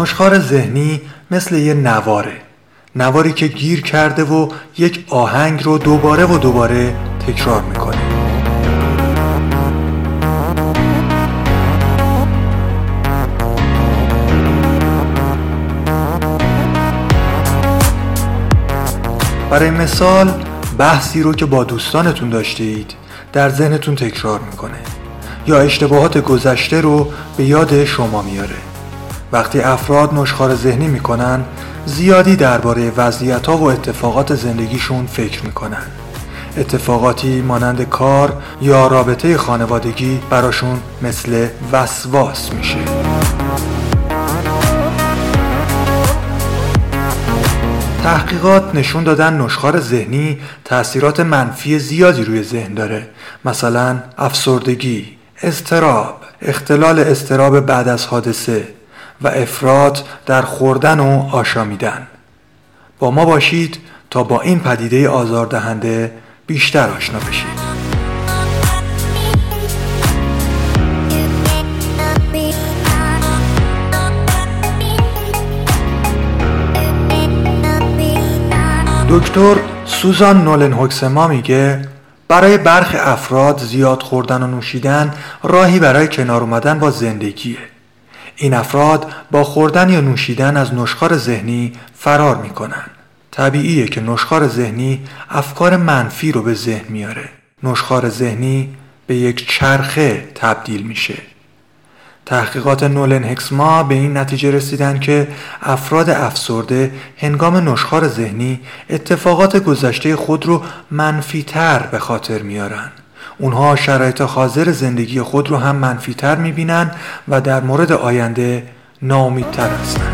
نشخوار ذهنی مثل یه نواری که گیر کرده و یک آهنگ رو دوباره و دوباره تکرار میکنه. برای مثال بحثی رو که با دوستانتون داشته اید در ذهنتون تکرار میکنه یا اشتباهات گذشته رو به یاد شما میاره. وقتی افراد نشخوار ذهنی میکنن زیادی درباره وضعیت‌ها و اتفاقات زندگیشون فکر میکنن. اتفاقاتی مانند کار یا رابطه خانوادگی براشون مثل وسواس میشه. تحقیقات نشون دادن نشخوار ذهنی تأثیرات منفی زیادی روی ذهن داره، مثلا افسردگی، اضطراب، اختلال اضطراب بعد از حادثه و افراط در خوردن و آشامیدن. با ما باشید تا با این پدیده آزاردهنده بیشتر آشنا بشید. دکتر سوزان نولن هوکسما میگه برای برخی افراد زیاد خوردن و نوشیدن راهی برای کنار اومدن با زندگیه. این افراد با خوردن یا نوشیدن از نشخوار ذهنی فرار میکنن. طبیعیه که نشخوار ذهنی افکار منفی رو به ذهن میاره. نشخوار ذهنی به یک چرخه تبدیل میشه. تحقیقات نولن هوکسما به این نتیجه رسیدن که افراد افسرده هنگام نشخوار ذهنی اتفاقات گذشته خود رو منفی‌تر به خاطر میارن. اونها شرایط حاضر زندگی خود رو هم منفی‌تر میبینن و در مورد آینده ناامیدتر هستن.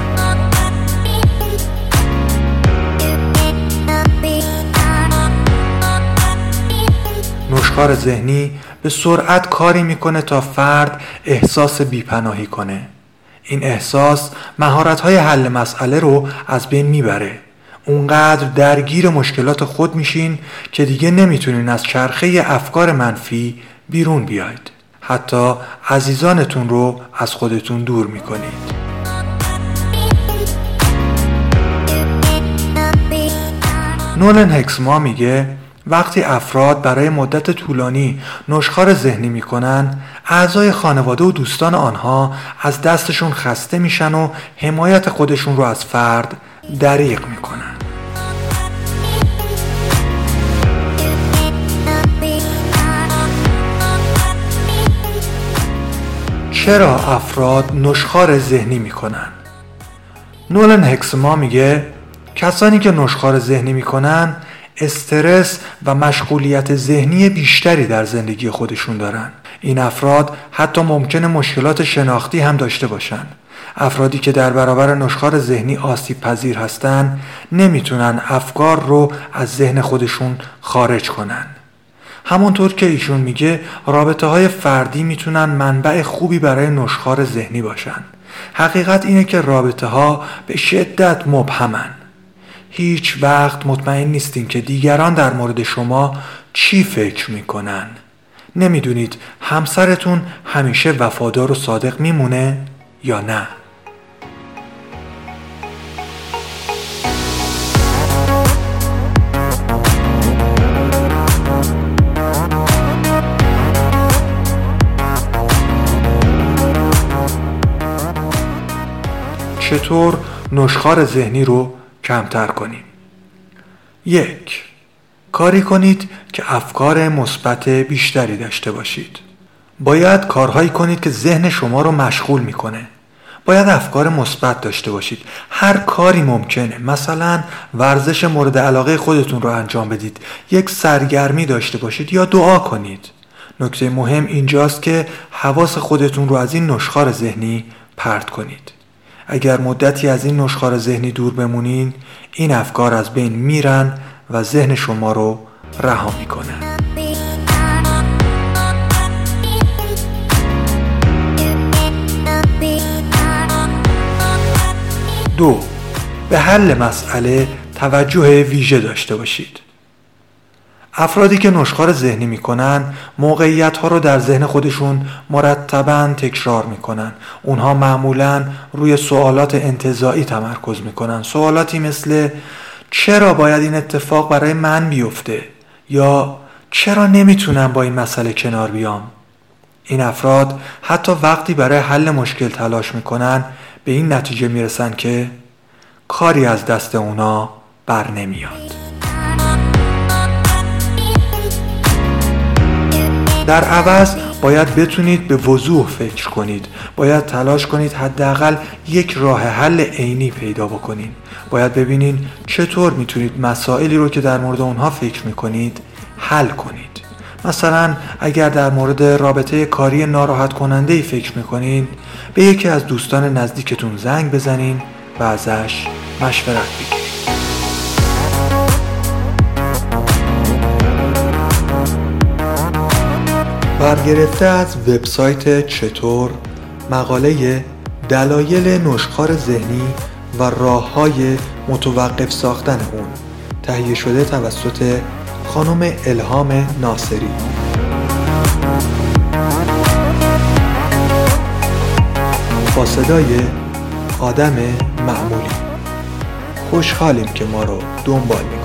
نشخوار ذهنی به سرعت کاری میکنه تا فرد احساس بیپناهی کنه. این احساس مهارت‌های حل مسئله رو از بین میبره. اونقدر درگیر مشکلات خود میشین که دیگه نمیتونین از چرخه افکار منفی بیرون بیاید. حتی عزیزانتون رو از خودتون دور میکنید. نولن هوکسما میگه وقتی افراد برای مدت طولانی نشخوار ذهنی میکنن، اعضای خانواده و دوستان آنها از دستشون خسته میشن و حمایت خودشون رو از فرد دریغ میکنن. چرا افراد نشخوار ذهنی میکنن؟ نولن هوکسما میگه کسانی که نشخوار ذهنی میکنن استرس و مشغولیت ذهنی بیشتری در زندگی خودشون دارن. این افراد حتی ممکنه مشکلات شناختی هم داشته باشن. افرادی که در برابر نشخوار ذهنی آسیب پذیر هستن نمیتونن افکار رو از ذهن خودشون خارج کنن. همونطور که ایشون میگه رابطه های فردی میتونن منبع خوبی برای نشخوار ذهنی باشن. حقیقت اینه که رابطه ها به شدت مبهمن. هیچ وقت مطمئن نیستین که دیگران در مورد شما چی فکر میکنن. نمیدونید همسرتون همیشه وفادار و صادق میمونه یا نه. چطور نشخوار ذهنی رو کمتر کنیم؟ 1. کاری کنید که افکار مثبت بیشتری داشته باشید. باید کارهایی کنید که ذهن شما رو مشغول میکنه. باید افکار مثبت داشته باشید. هر کاری ممکنه. مثلا ورزش مورد علاقه خودتون رو انجام بدید. یک سرگرمی داشته باشید یا دعا کنید. نکته مهم اینجاست که حواس خودتون رو از این نشخوار ذهنی پرت کنید. اگر مدتی از این نشخوار ذهنی دور بمونین، این افکار از بین میرن و ذهن شما رو رها میکنن. 2. به حل مسئله توجه ویژه داشته باشید. افرادی که نشخوار ذهنی میکنن موقعیت‌ها رو در ذهن خودشون مرتباً تکرار میکنن. اونها معمولاً روی سوالات انتزاعی تمرکز میکنن. سوالاتی مثل چرا باید این اتفاق برای من بیفته؟ یا چرا نمیتونم با این مسئله کنار بیام؟ این افراد حتی وقتی برای حل مشکل تلاش میکنن به این نتیجه میرسن که کاری از دست اونا بر نمیاد. در عوض باید بتونید به وضوح فکر کنید. باید تلاش کنید حداقل یک راه حل عینی پیدا بکنید. باید ببینید چطور میتونید مسائلی رو که در مورد اونها فکر میکنید حل کنید. مثلا اگر در مورد رابطه کاری ناراحت کننده‌ای فکر میکنید، به یکی از دوستان نزدیکتون زنگ بزنین و ازش مشورت بگیرید. برگرفته از وبسایت چطور، مقاله دلایل نشخوار ذهنی و راه‌های متوقف ساختن اون، تهیه شده توسط خانم الهام ناصری. با صدای آدم معمولی. خوشحالیم که ما رو دنبال می‌کنید.